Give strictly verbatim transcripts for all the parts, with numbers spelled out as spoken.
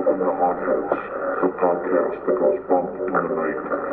Welcome to Hauntheads, the podcast that goes bump in the night.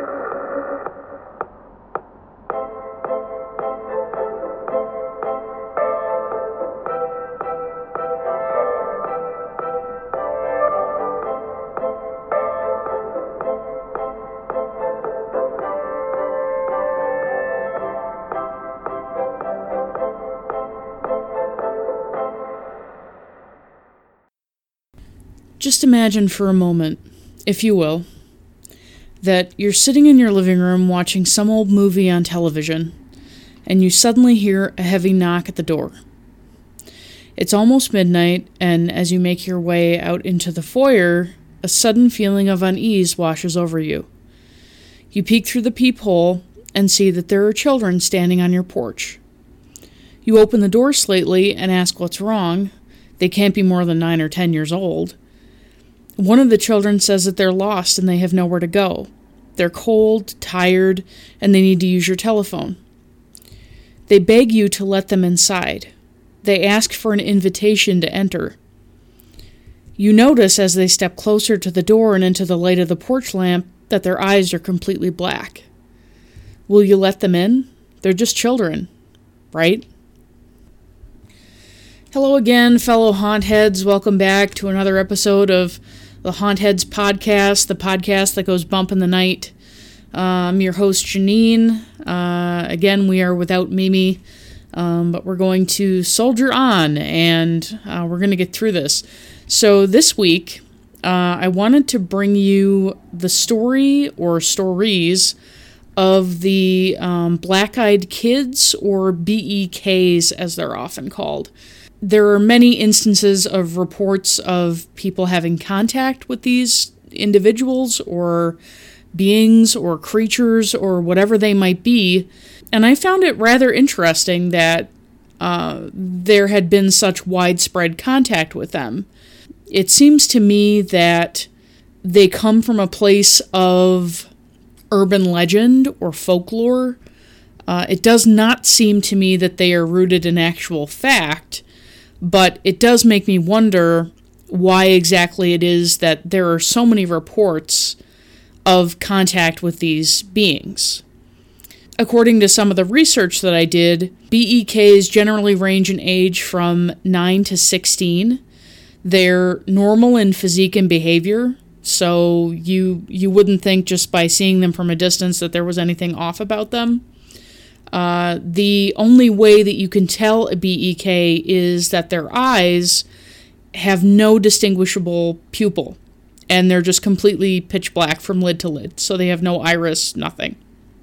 Just imagine for a moment, if you will, that you're sitting in your living room watching some old movie on television, and you suddenly hear a heavy knock at the door. It's almost midnight, and as you make your way out into the foyer, a sudden feeling of unease washes over you. You peek through the peephole and see that there are children standing on your porch. You open the door slightly and ask what's wrong. They can't be more than nine or ten years old. One of the children says that they're lost and they have nowhere to go. They're cold, tired, and they need to use your telephone. They beg you to let them inside. They ask for an invitation to enter. You notice as they step closer to the door and into the light of the porch lamp that their eyes are completely black. Will you let them in? They're just children, right? Hello again, fellow Hauntheads. Welcome back to another episode of the Hauntheads podcast, the podcast that goes bump in the night. Uh, I'm your host, Janine. Uh, again, we are without Mimi, um, but we're going to soldier on, and uh, we're going to get through this. So this week, uh, I wanted to bring you the story or stories of the um, Black-Eyed Kids, or B E Ks as they're often called. There are many instances of reports of people having contact with these individuals or beings or creatures or whatever they might be, and I found it rather interesting that uh, there had been such widespread contact with them. It seems to me that they come from a place of urban legend or folklore. Uh, it does not seem to me that they are rooted in actual fact, but it does make me wonder why exactly it is that there are so many reports of contact with these beings. According to some of the research that I did, B E Ks generally range in age from nine to sixteen. They're normal in physique and behavior, so you you wouldn't think just by seeing them from a distance that there was anything off about them. Uh, the only way that you can tell a B E K is that their eyes have no distinguishable pupil, and they're just completely pitch black from lid to lid, so they have no iris, nothing.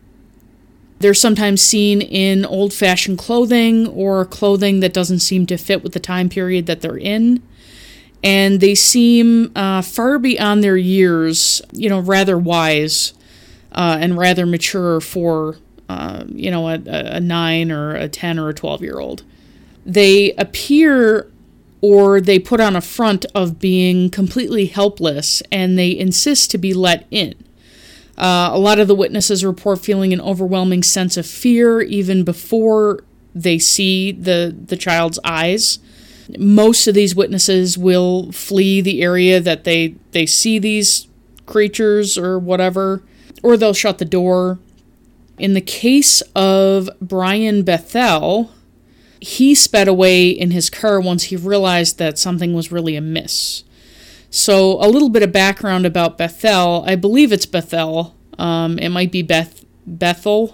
They're sometimes seen in old-fashioned clothing or clothing that doesn't seem to fit with the time period that they're in, and they seem uh, far beyond their years, you know, rather wise uh, and rather mature for Uh, you know, a, a nine or a ten or a twelve-year-old. They appear or they put on a front of being completely helpless, and they insist to be let in. Uh, a lot of the witnesses report feeling an overwhelming sense of fear even before they see the, the child's eyes. Most of these witnesses will flee the area that they, they see these creatures or whatever, or they'll shut the door. In the case of Brian Bethel, he sped away in his car once he realized that something was really amiss. So a little bit of background about Bethel. I believe it's Bethel. Um, it might be Beth Bethel.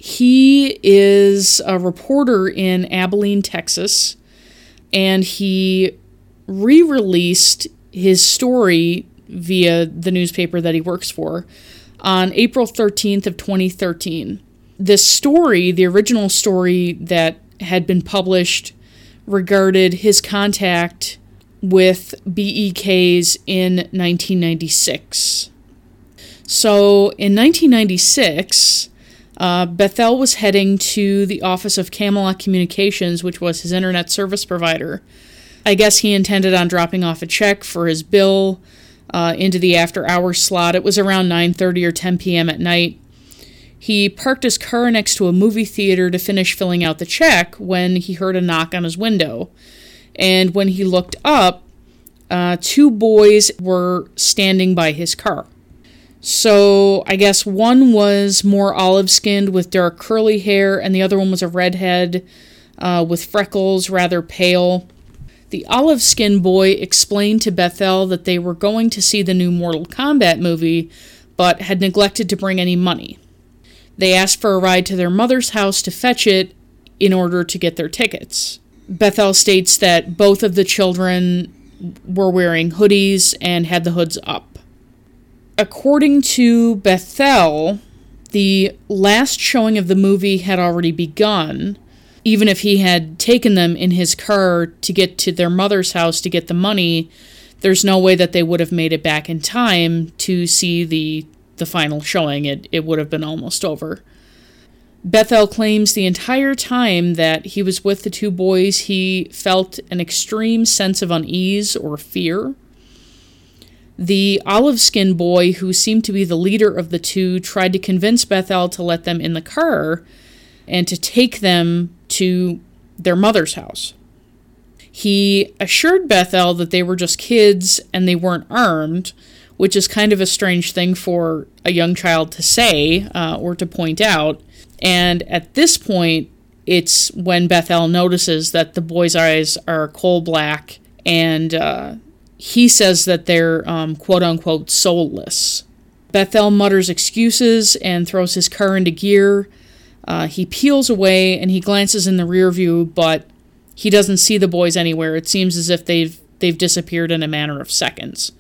He is a reporter in Abilene, Texas, and he re-released his story via the newspaper that he works for on April thirteenth of twenty thirteen. This story, the original story that had been published, regarded his contact with B E Ks in nineteen ninety-six. So, in nineteen ninety-six, uh, Bethel was heading to the office of Camelot Communications, which was his internet service provider. I guess he intended on dropping off a check for his bill Uh, into the after-hours slot. It was around nine thirty or ten p.m. at night. He parked his car next to a movie theater to finish filling out the check when he heard a knock on his window. And when he looked up, uh, two boys were standing by his car. So I guess one was more olive-skinned with dark curly hair, and the other one was a redhead uh, with freckles, rather pale. The olive-skinned boy explained to Bethel that they were going to see the new Mortal Kombat movie, but had neglected to bring any money. They asked for a ride to their mother's house to fetch it in order to get their tickets. Bethel states that both of the children were wearing hoodies and had the hoods up. According to Bethel, the last showing of the movie had already begun, even if he had taken them in his car to get to their mother's house to get the money. There's no way that they would have made it back in time to see the the final showing. It, it would have been almost over. Bethel claims the entire time that he was with the two boys, he felt an extreme sense of unease or fear. The olive-skinned boy, who seemed to be the leader of the two, tried to convince Bethel to let them in the car and to take them to their mother's house. He assured Bethel that they were just kids and they weren't armed, which is kind of a strange thing for a young child to say uh, or to point out. And at this point, it's when Bethel notices that the boy's eyes are coal black, and uh, he says that they're um, quote-unquote soulless. Bethel mutters excuses and throws his car into gear. Uh, he peels away and he glances in the rear view, but he doesn't see the boys anywhere. It seems as if they've they've disappeared in a matter of seconds.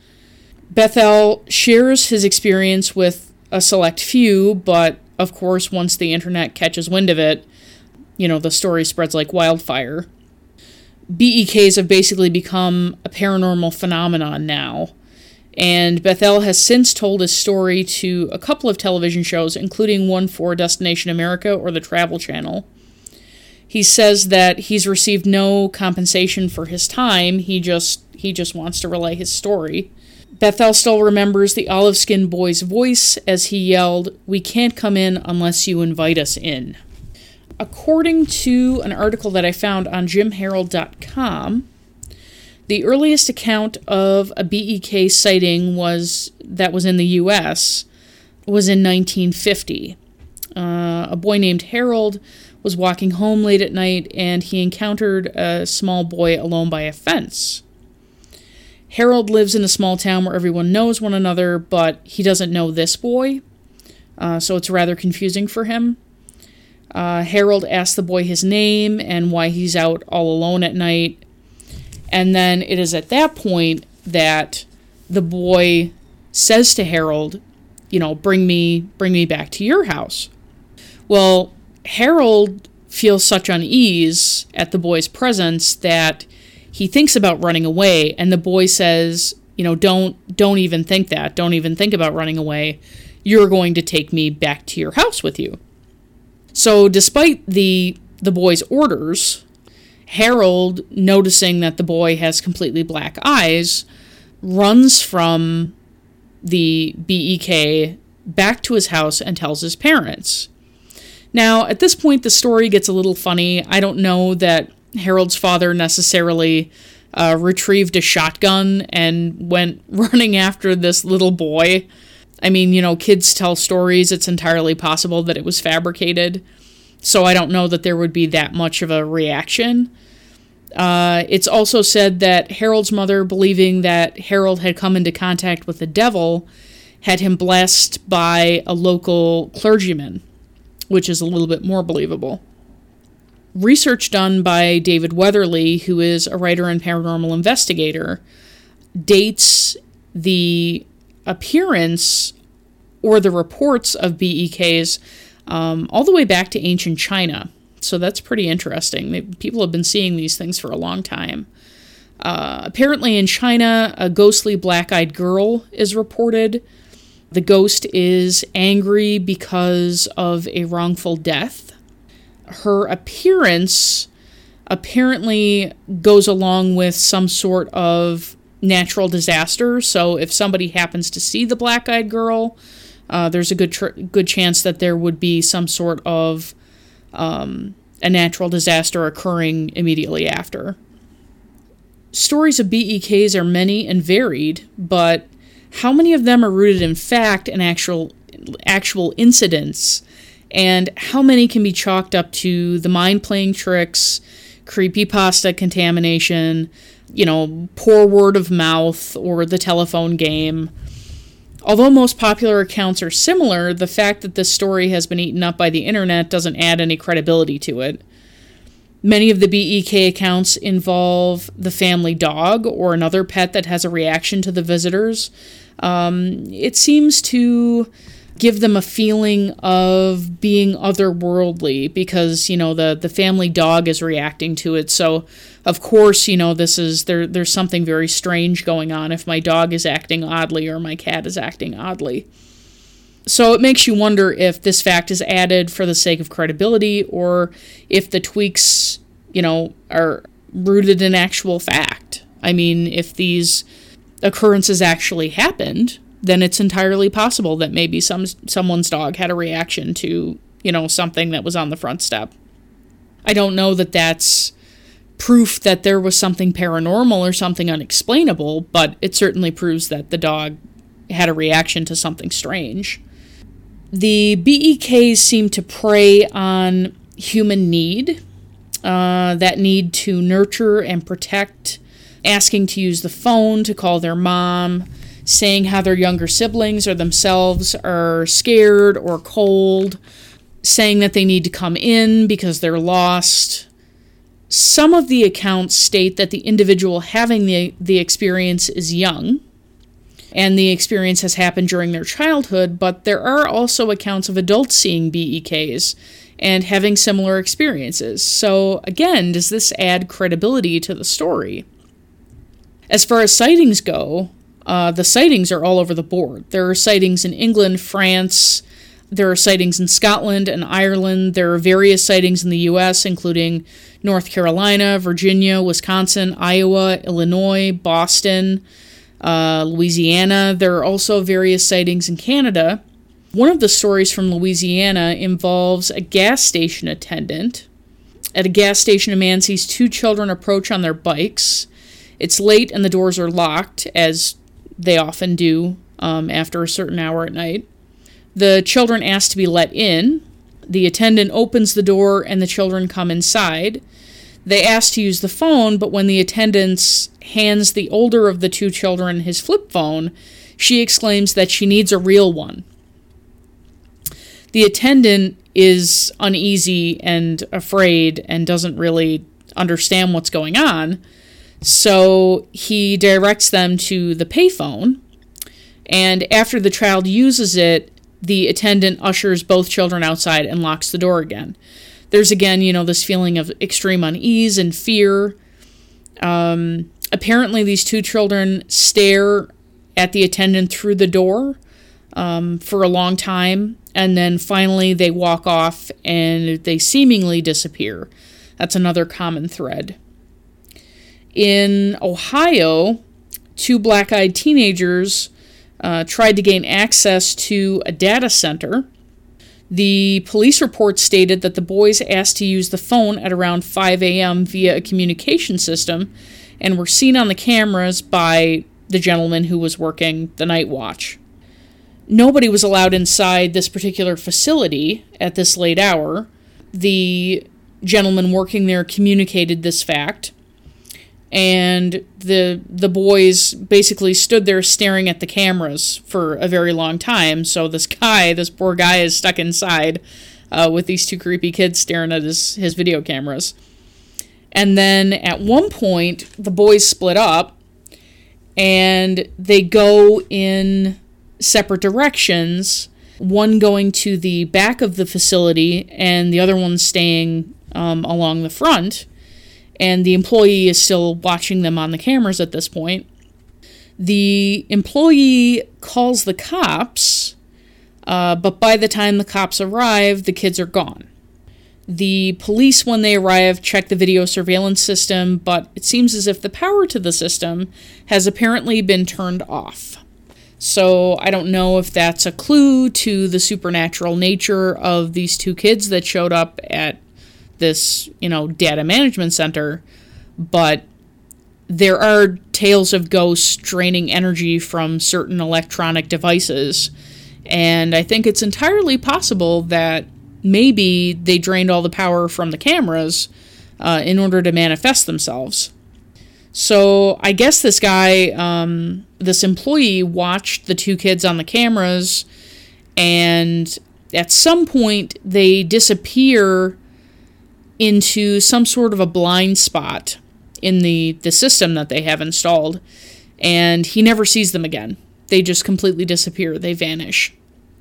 Bethel shares his experience with a select few, but of course, once the internet catches wind of it, you know, the story spreads like wildfire. B E Ks have basically become a paranormal phenomenon now, and Bethel has since told his story to a couple of television shows, including one for Destination America or the Travel Channel. He says that he's received no compensation for his time, he just he just wants to relay his story. Bethel still remembers the olive-skinned boy's voice as he yelled, "We can't come in unless you invite us in." According to an article that I found on jim harold dot com, the earliest account of a B E K sighting was that was in the U S was in nineteen fifty. Uh, a boy named Harold was walking home late at night, and he encountered a small boy alone by a fence. Harold lives in a small town where everyone knows one another, but he doesn't know this boy, uh, so it's rather confusing for him. Uh, Harold asks the boy his name and why he's out all alone at night, and then it is at that point that the boy says to Harold, you know, bring me, bring me back to your house. Well, Harold feels such unease at the boy's presence that he thinks about running away, and the boy says, you know, don't don't even think that. Don't even think about running away. You're going to take me back to your house with you. So despite the the boy's orders, Harold, noticing that the boy has completely black eyes, runs from the B E K back to his house and tells his parents. Now, at this point, the story gets a little funny. I don't know that Harold's father necessarily uh, retrieved a shotgun and went running after this little boy. I mean, you know, kids tell stories. It's entirely possible that it was fabricated. So I don't know that there would be that much of a reaction. Uh, it's also said that Harold's mother, believing that Harold had come into contact with the devil, had him blessed by a local clergyman, which is a little bit more believable. Research done by David Weatherly, who is a writer and paranormal investigator, dates the appearance or the reports of B E Ks um, all the way back to ancient China. So that's pretty interesting. They, people have been seeing these things for a long time. Uh, apparently in China, a ghostly black-eyed girl is reported. The ghost is angry because of a wrongful death. Her appearance apparently goes along with some sort of natural disaster. So if somebody happens to see the black-eyed girl, uh, there's a good tr- good chance that there would be some sort of um, a natural disaster occurring immediately after. stories of B E Ks are many and varied, but how many of them are rooted in fact and actual actual incidents, and how many can be chalked up to the mind playing tricks, creepypasta contamination, you know, poor word of mouth, or the telephone game? Although most popular accounts are similar, the fact that this story has been eaten up by the internet doesn't add any credibility to it. Many of the B E K accounts involve the family dog or another pet that has a reaction to the visitors. Um, it seems to give them a feeling of being otherworldly because, you know, the, the family dog is reacting to it. So, of course, you know, this is there. There's something very strange going on if my dog is acting oddly or my cat is acting oddly. So it makes you wonder if this fact is added for the sake of credibility or if the tweaks, you know, are rooted in actual fact. I mean, if these occurrences actually happened, then it's entirely possible that maybe some someone's dog had a reaction to, you know, something that was on the front step. I don't know that that's proof that there was something paranormal or something unexplainable, but it certainly proves that the dog had a reaction to something strange. The B E Ks seem to prey on human need, uh, that need to nurture and protect, asking to use the phone to call their mom, saying how their younger siblings or themselves are scared or cold, saying that they need to come in because they're lost. Some of the accounts state that the individual having the, the experience is young, and the experience has happened during their childhood, but there are also accounts of adults seeing B E Ks and having similar experiences. So, again, does this add credibility to the story? As far as sightings go, uh, the sightings are all over the board. There are sightings in England, France, there are sightings in Scotland and Ireland. There are various sightings in the U S, including North Carolina, Virginia, Wisconsin, Iowa, Illinois, Boston, uh, Louisiana. There are also various sightings in Canada. One of the stories from Louisiana involves a gas station attendant. At a gas station, a man sees two children approach on their bikes. It's late and the doors are locked, as they often do um, after a certain hour at night. The children ask to be let in. The attendant opens the door and the children come inside. They ask to use the phone, but when the attendant hands the older of the two children his flip phone, she exclaims that she needs a real one. The attendant is uneasy and afraid and doesn't really understand what's going on, so he directs them to the payphone, and after the child uses it, the attendant ushers both children outside and locks the door again. There's, again, you know, this feeling of extreme unease and fear. Um, apparently, these two children stare at the attendant through the door um, for a long time, and then finally they walk off and they seemingly disappear. That's another common thread. In Ohio, two black-eyed teenagers uh, tried to gain access to a data center. The police report stated that the boys asked to use the phone at around five a.m. via a communication system and were seen on the cameras by the gentleman who was working the night watch. Nobody was allowed inside this particular facility at this late hour. The gentleman working there communicated this fact, and the the boys basically stood there staring at the cameras for a very long time. So this guy, this poor guy, is stuck inside uh, with these two creepy kids staring at his, his video cameras. And then at one point, the boys split up, and they go in separate directions, one going to the back of the facility and the other one staying um, along the front. And the employee is still watching them on the cameras at this point. The employee calls the cops, uh, but by the time the cops arrive, the kids are gone. The police, when they arrive, check the video surveillance system, but it seems as if the power to the system has apparently been turned off. So I don't know if that's a clue to the supernatural nature of these two kids that showed up at this, you know, data management center, but there are tales of ghosts draining energy from certain electronic devices, and I think it's entirely possible that maybe they drained all the power from the cameras uh, in order to manifest themselves. So I guess this guy, um, this employee, watched the two kids on the cameras, and at some point they disappear into some sort of a blind spot in the, the system that they have installed, and he never sees them again. They just completely disappear. They vanish.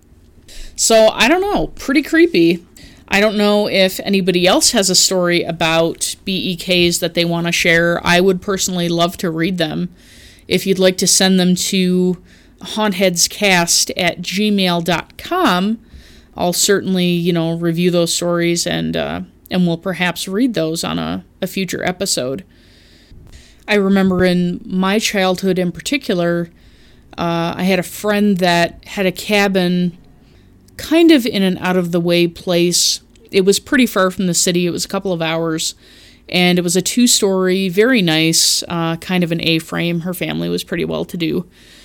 So, I don't know. Pretty creepy. I don't know if anybody else has a story about B E Ks that they want to share. I would personally love to read them. If you'd like to send them to hauntheadscast at gmail dot com, I'll certainly, you know, review those stories and uh, and we'll perhaps read those on a, a future episode. I remember in my childhood in particular, uh, I had a friend that had a cabin kind of in an out-of-the-way place. It was pretty far from the city. It was a couple of hours, and it was a two-story, very nice, uh, kind of an A-frame. Her family was pretty well-to-do.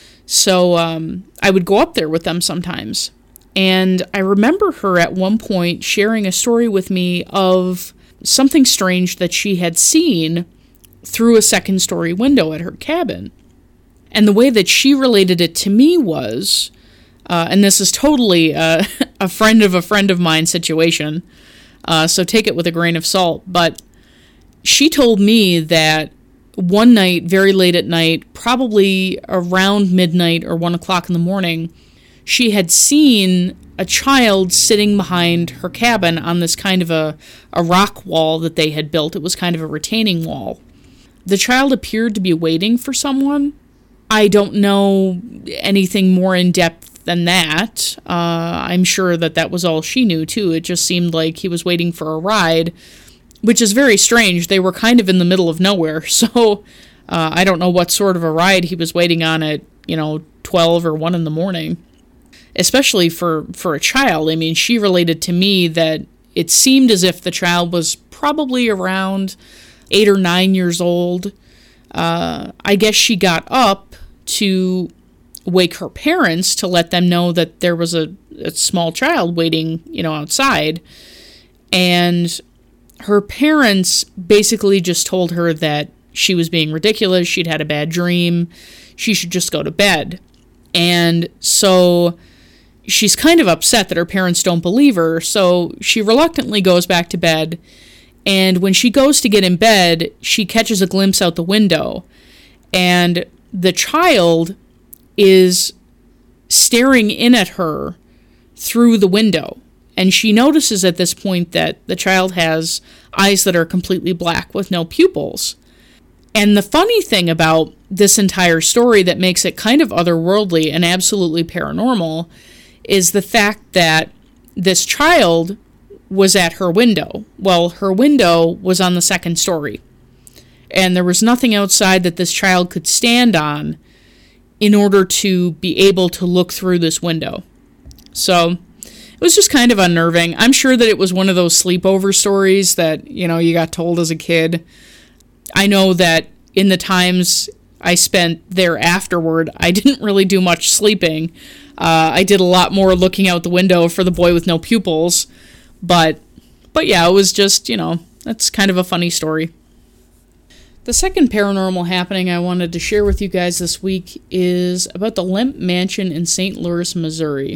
So um, I would go up there with them sometimes. And I remember her at one point sharing a story with me of something strange that she had seen through a second-story window at her cabin. And the way that she related it to me was, uh, and this is totally uh, a friend of a friend of mine situation, uh, so take it with a grain of salt, but she told me that one night, very late at night, probably around midnight or one o'clock in the morning, she had seen a child sitting behind her cabin on this kind of a, a rock wall that they had built. It was kind of a retaining wall. The child appeared to be waiting for someone. I don't know anything more in depth than that. Uh, I'm sure that that was all she knew, too. It just seemed like he was waiting for a ride, which is very strange. They were kind of in the middle of nowhere, so uh, I don't know what sort of a ride he was waiting on at, you know, twelve or one in the morning. Especially for, for a child. I mean, she related to me that it seemed as if the child was probably around eight or nine years old. Uh, I guess she got up to wake her parents to let them know that there was a, a small child waiting, you know, outside. And her parents basically just told her that she was being ridiculous, she'd had a bad dream, she should just go to bed. And so she's kind of upset that her parents don't believe her, so she reluctantly goes back to bed. And when she goes to get in bed, she catches a glimpse out the window, and the child is staring in at her through the window. And she notices at this point that the child has eyes that are completely black with no pupils. And the funny thing about this entire story that makes it kind of otherworldly and absolutely paranormal is the fact that this child was at her window. Well, her window was on the second story. And there was nothing outside that this child could stand on in order to be able to look through this window. So it was just kind of unnerving. I'm sure that it was one of those sleepover stories that, you know, you got told as a kid. I know that in the times I spent there afterward, I didn't really do much sleeping. Uh, I did a lot more looking out the window for the boy with no pupils. But, but yeah, it was just, you know, that's kind of a funny story. The second paranormal happening I wanted to share with you guys this week is about the Lemp Mansion in Saint Louis, Missouri.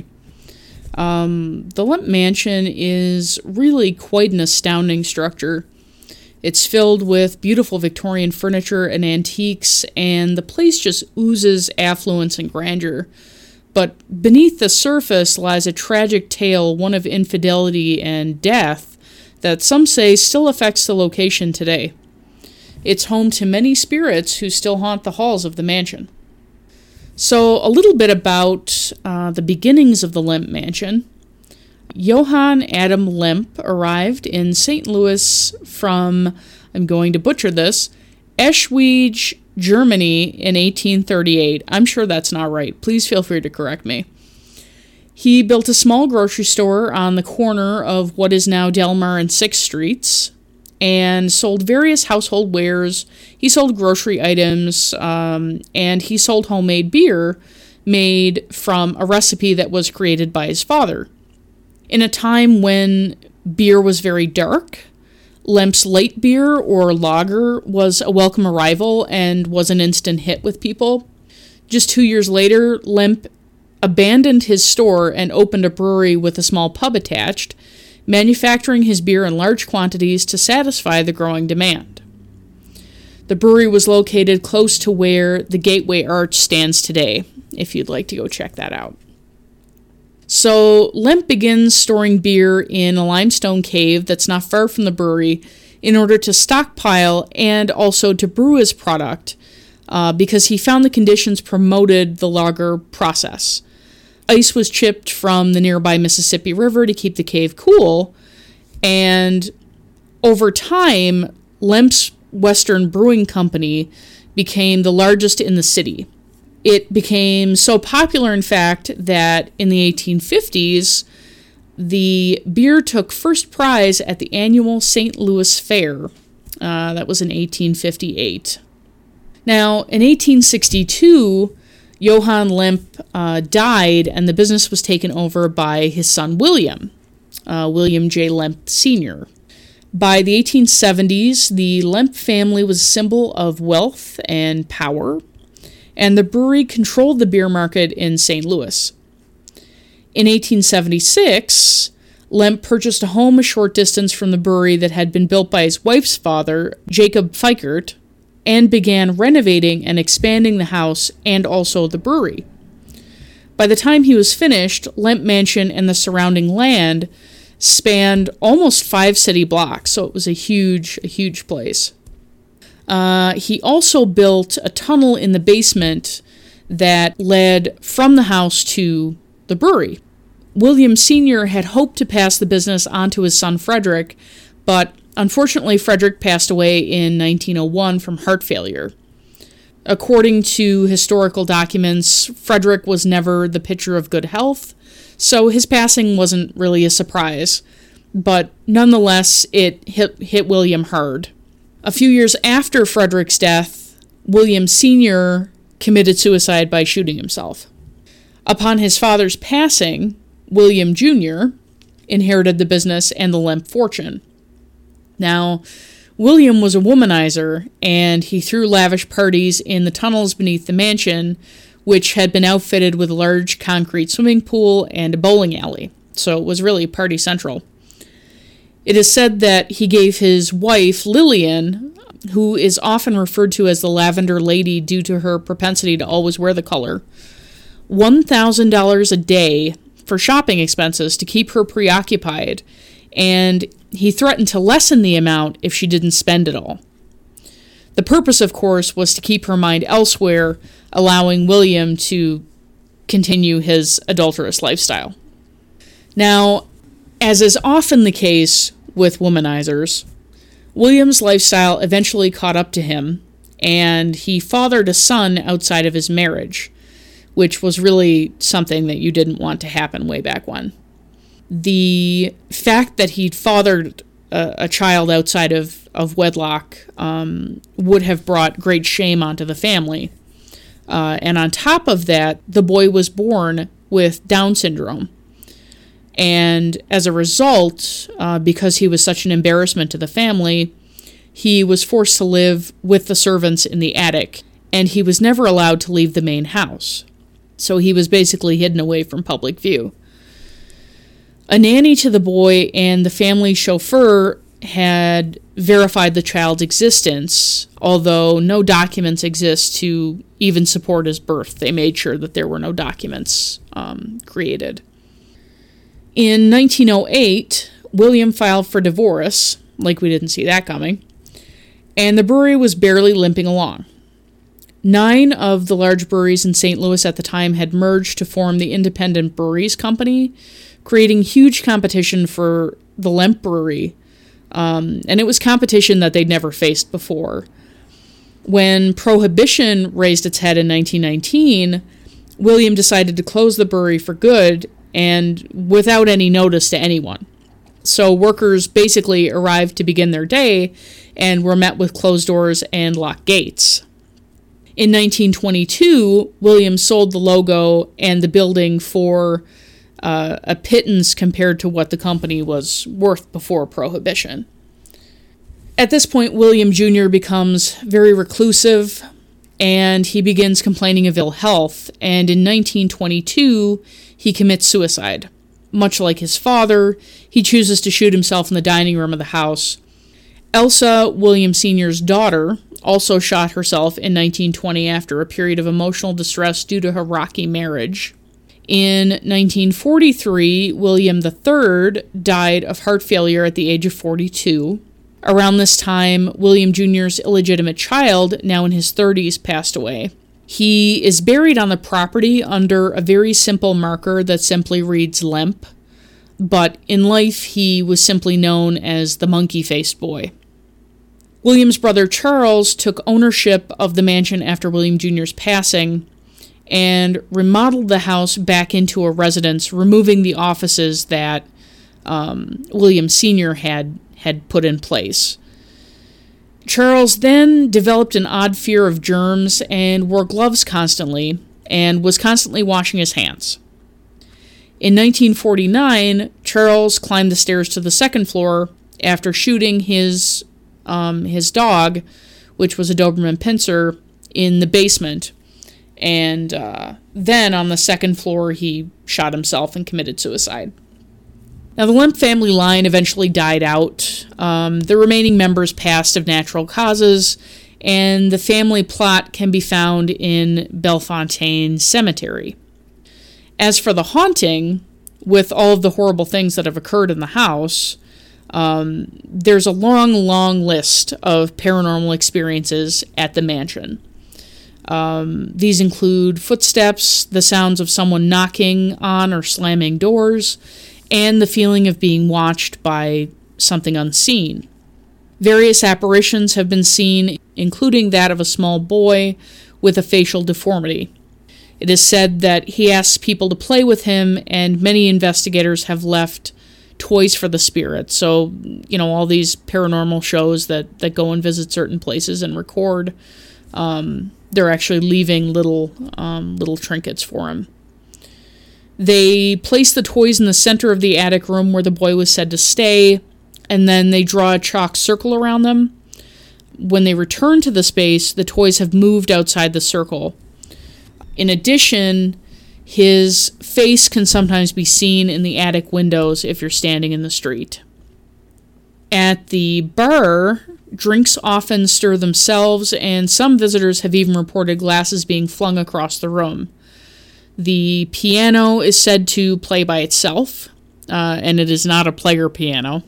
Um, the Lemp Mansion is really quite an astounding structure. It's filled with beautiful Victorian furniture and antiques, and the place just oozes affluence and grandeur. But beneath the surface lies a tragic tale, one of infidelity and death, that some say still affects the location today. It's home to many spirits who still haunt the halls of the mansion. So, a little bit about uh, the beginnings of the Lemp Mansion. Johann Adam Lemp arrived in Saint Louis from, I'm going to butcher this, Eschwege, Germany in eighteen thirty-eight. I'm sure that's not right. Please feel free to correct me. He built a small grocery store on the corner of what is now Delmar and sixth Streets, and sold various household wares. He sold grocery items, um, and he sold homemade beer made from a recipe that was created by his father. In a time when beer was very dark, Lemp's light beer, or lager, was a welcome arrival and was an instant hit with people. Just two years later, Lemp abandoned his store and opened a brewery with a small pub attached, manufacturing his beer in large quantities to satisfy the growing demand. The brewery was located close to where the Gateway Arch stands today, if you'd like to go check that out. So Lemp begins storing beer in a limestone cave that's not far from the brewery in order to stockpile and also to brew his product, uh, because he found the conditions promoted the lager process. Ice was chipped from the nearby Mississippi River to keep the cave cool, and over time, Lemp's Western Brewing Company became the largest in the city. It became so popular, in fact, that in the eighteen fifties, the beer took first prize at the annual Saint Louis Fair. Uh, that was in eighteen fifty-eight. Now, in eighteen sixty-two, Johann Lemp uh, died, and the business was taken over by his son William, uh, William J. Lemp Senior By the eighteen seventies, the Lemp family was a symbol of wealth and power, and the brewery controlled the beer market in Saint Louis. In eighteen seventy-six, Lemp purchased a home a short distance from the brewery that had been built by his wife's father, Jacob Feichert, and began renovating and expanding the house and also the brewery. By the time he was finished, Lemp Mansion and the surrounding land spanned almost five city blocks, so it was a huge, a huge place. Uh, he also built a tunnel in the basement that led from the house to the brewery. William Senior had hoped to pass the business on to his son Frederick, but unfortunately Frederick passed away in nineteen oh one from heart failure. According to historical documents, Frederick was never the picture of good health, so his passing wasn't really a surprise, but nonetheless it hit, hit William hard. A few years after Frederick's death, William Senior committed suicide by shooting himself. Upon his father's passing, William Junior inherited the business and the Lemp fortune. Now, William was a womanizer, and he threw lavish parties in the tunnels beneath the mansion, which had been outfitted with a large concrete swimming pool and a bowling alley, so it was really party central. It is said that he gave his wife, Lillian, who is often referred to as the Lavender Lady due to her propensity to always wear the color, one thousand dollars a day for shopping expenses to keep her preoccupied, and he threatened to lessen the amount if she didn't spend it all. The purpose, of course, was to keep her mind elsewhere, allowing William to continue his adulterous lifestyle. Now, as is often the case with womanizers, William's lifestyle eventually caught up to him, and he fathered a son outside of his marriage, which was really something that you didn't want to happen way back when. The fact that he'd fathered a, a child outside of, of wedlock um, would have brought great shame onto the family. Uh, and on top of that, the boy was born with Down syndrome. And as a result, uh, because he was such an embarrassment to the family, he was forced to live with the servants in the attic, and he was never allowed to leave the main house. So he was basically hidden away from public view. A nanny to the boy and the family chauffeur had verified the child's existence, although no documents exist to even support his birth. They made sure that there were no documents um, created. In nineteen oh eight, William filed for divorce, like we didn't see that coming, and the brewery was barely limping along. Nine of the large breweries in Saint Louis at the time had merged to form the Independent Breweries Company, creating huge competition for the Lemp Brewery, um, and it was competition that they'd never faced before. When Prohibition raised its head in nineteen nineteen, William decided to close the brewery for good and without any notice to anyone. So workers basically arrived to begin their day and were met with closed doors and locked gates. In nineteen twenty-two, Williams sold the logo and the building for uh, a pittance compared to what the company was worth before Prohibition. At this point, William Junior becomes very reclusive, and he begins complaining of ill health, and in nineteen twenty-two, he commits suicide. Much like his father, he chooses to shoot himself in the dining room of the house. Elsa, William Senior's daughter, also shot herself in nineteen twenty after a period of emotional distress due to her rocky marriage. In nineteen forty-three, William the Third died of heart failure at the age of forty-two. Around this time, William Junior's illegitimate child, now in his thirties, passed away. He is buried on the property under a very simple marker that simply reads Lemp, but in life he was simply known as the monkey-faced boy. William's brother Charles took ownership of the mansion after William Junior's passing and remodeled the house back into a residence, removing the offices that um, William Senior had, had put in place. Charles then developed an odd fear of germs and wore gloves constantly and was constantly washing his hands. In nineteen forty-nine, Charles climbed the stairs to the second floor after shooting his um, his dog, which was a Doberman Pinscher, in the basement. And uh, then on the second floor, he shot himself and committed suicide. Now, the Lemp family line eventually died out. Um, the remaining members passed of natural causes, and the family plot can be found in Bellefontaine Cemetery. As for the haunting, with all of the horrible things that have occurred in the house, um, there's a long, long list of paranormal experiences at the mansion. Um, these include footsteps, the sounds of someone knocking on or slamming doors, and the feeling of being watched by something unseen. Various apparitions have been seen, including that of a small boy with a facial deformity. It is said that he asks people to play with him, and many investigators have left toys for the spirit. So, you know, all these paranormal shows that, that go and visit certain places and record, um, they're actually leaving little um, little trinkets for him. They place the toys in the center of the attic room where the boy was said to stay, and then they draw a chalk circle around them. When they return to the space, the toys have moved outside the circle. In addition, his face can sometimes be seen in the attic windows if you're standing in the street. At the bar, drinks often stir themselves, and some visitors have even reported glasses being flung across the room. The piano is said to play by itself, uh, and it is not a player piano.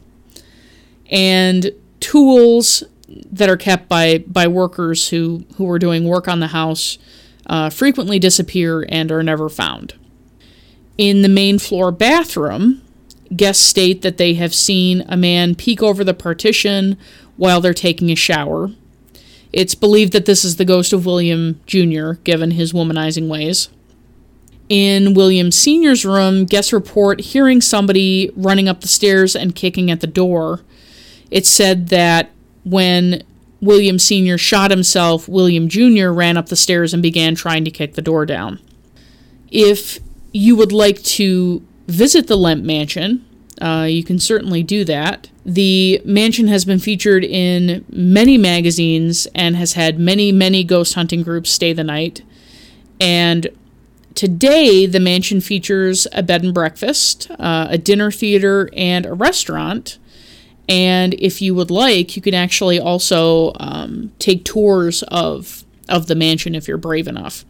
And tools that are kept by, by workers who, who are doing work on the house uh, frequently disappear and are never found. In the main floor bathroom, guests state that they have seen a man peek over the partition while they're taking a shower. It's believed that this is the ghost of William Junior, given his womanizing ways. In William Senior's room, guests report hearing somebody running up the stairs and kicking at the door. It's said that when William Senior shot himself, William Junior ran up the stairs and began trying to kick the door down. If you would like to visit the Lemp Mansion, uh, you can certainly do that. The mansion has been featured in many magazines and has had many, many ghost hunting groups stay the night. And today, the mansion features a bed and breakfast, uh, a dinner theater, and a restaurant. And if you would like, you can actually also um, take tours of, of the mansion if you're brave enough.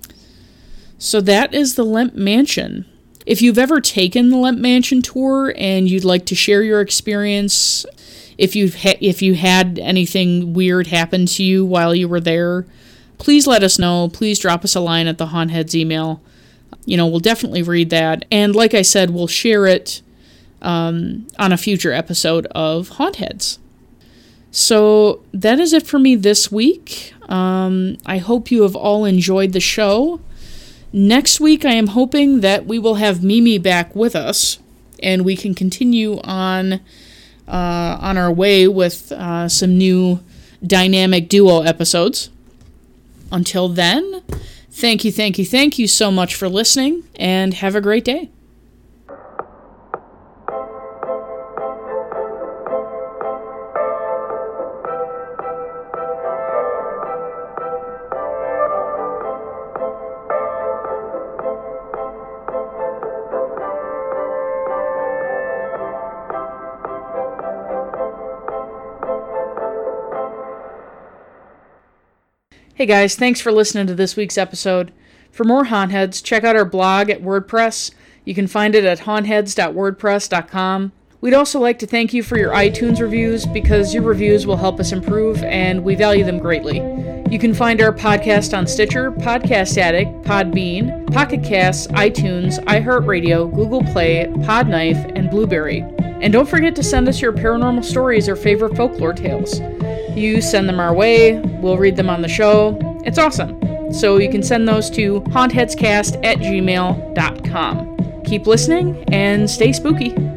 So that is the Lemp Mansion. If you've ever taken the Lemp Mansion tour and you'd like to share your experience, if you've ha- if you had anything weird happen to you while you were there, please let us know. Please drop us a line at the Haunt Heads email. You know, we'll definitely read that. And like I said, we'll share it um, on a future episode of Haunt Heads. So that is it for me this week. Um, I hope you have all enjoyed the show. Next week, I am hoping that we will have Mimi back with us. and we can continue on uh, on our way with uh, some new dynamic duo episodes. Until then, thank you, thank you, thank you so much for listening, and have a great day. Hey guys, thanks for listening to this week's episode. For more Haunt Heads, check out our blog at WordPress. You can find it at haunt heads dot wordpress dot com. We'd also like to thank you for your iTunes reviews, because your reviews will help us improve, and we value them greatly. You can find our podcast on Stitcher, Podcast Addict, Podbean, Pocket Casts, iTunes, iHeartRadio, Google Play, Podknife, and Blueberry. And don't forget to send us your paranormal stories or favorite folklore tales. You send them our way, we'll read them on the show. It's awesome. So you can send those to haunt heads cast at gmail dot com. Keep listening and stay spooky.